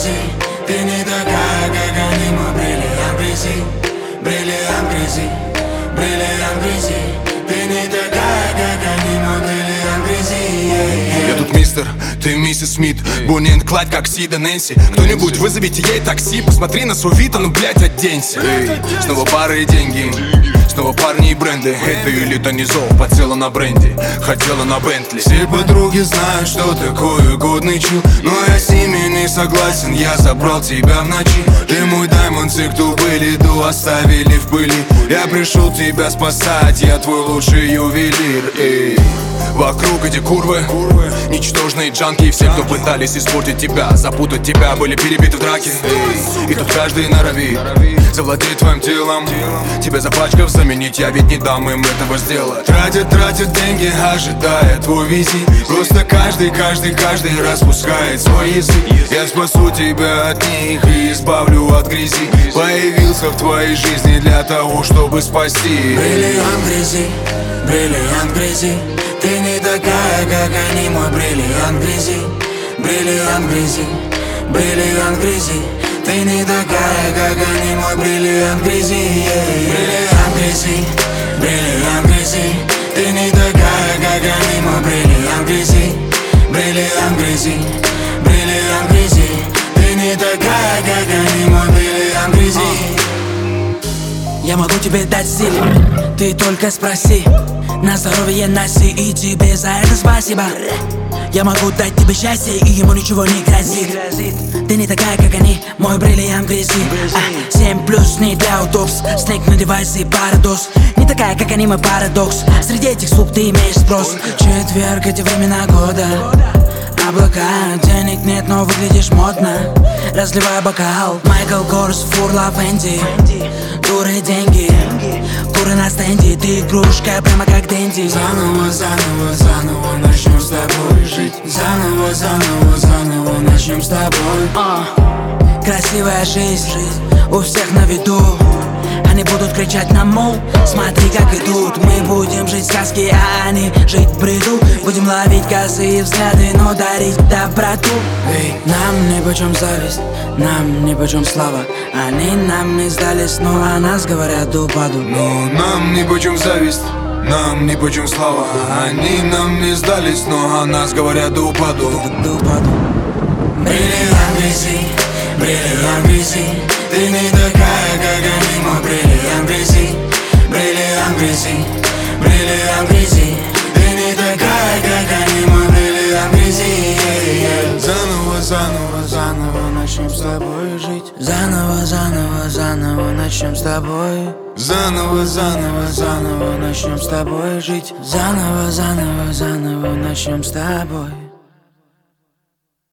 грязи. Ты не такая, как они, мой бриллиант грязи. Бриллиант грязи, бриллиант грязи. Ты не такая, как они, мой бриллиант грязи. Я тут мистер, ты миссис Смит. Бонни энд Клайд, как Сид и Нэнси. Кто-нибудь вызовите ей такси. Посмотри на свой вид, а ну блять оденься. Снова пары и деньги, снова парни и бренды. Это элита не зол, подсела на бренди, хотела на Бентли. Все подруги знают, что такое годный чил, но я с ними не согласен, я забрал тебя в ночи. Ты мой даймонд, все, кто были до, оставили в пыли. Я пришел тебя спасать, я твой лучший ювелир. Эй. Вокруг эти курвы, ничтожные джанки. Все, кто пытались испортить тебя, запутать тебя, были перебиты в драке. И тут каждый норовит завладеть твоим телом. Тебя запачкав заменить, я ведь не дам им этого сделать. Тратят деньги, ожидая твой визит. Просто каждый распускает свой язык. Я спасу тебя от них и избавлю от грязи. Появился в твоей жизни для того, чтобы спасти. Бриллиант грязи, бриллиант грязи. Ты не такая, как они, мой бриллиант грязи. Бриллиант грязи, бриллиант грязи. Ты не такая, как они, мой бриллиант грязи. Бриллиант грязи, бриллиант грязи. Ты не такая, как они, мой бриллиант грязи. Бриллиант грязи, бриллиант грязи. Ты не такая, как они, мой бриллиант грязи. Я могу тебе дать силу, ты только спроси. На здоровье носи, и тебе за это спасибо. Я могу дать тебе счастье, и ему ничего не грозит. Ты не такая, как они, мой бриллиант грязи. 7+ не для удобств, снег на девайсе парадокс. Не такая, как они, мой парадокс. Среди этих слуг ты имеешь спрос. Четверг, эти времена года. Облака, денег нет, но выглядишь модно. Разливай бокал, Майкл Корс, Фурла Фенди. Дуры деньги, куры на стенде. Ты игрушка, прямо как Дэнди. Заново, заново, заново начнем с тобой жить. Заново, заново, заново начнем с тобой. Красивая жизнь у всех на виду. Они будут кричать нам, мол, смотри, как идут. Мы будем жить в сказке, а они жить в бреду. Будем ловить косые взгляды, но дарить доброту. Нам нипочем зависть, нам нипочем слава. Они нам не сдались, но о нас говорят до упаду. Но нам нипочем зависть, нам нипочем слава. Они нам не сдались, но о нас говорят до упаду. Бриллиант грязи, бриллиант грязи. Ты не такая, как они, мой бриллиант грязи. Бриллиант грязи, бриллиант грязи. Ты не такая, как они, мой бриллиант грязи. Заново, заново, заново начнем с тобой жить. Заново, заново, заново начнем с тобой. Заново, заново, заново начнем с тобой жить. Заново, заново, заново начнем с тобой.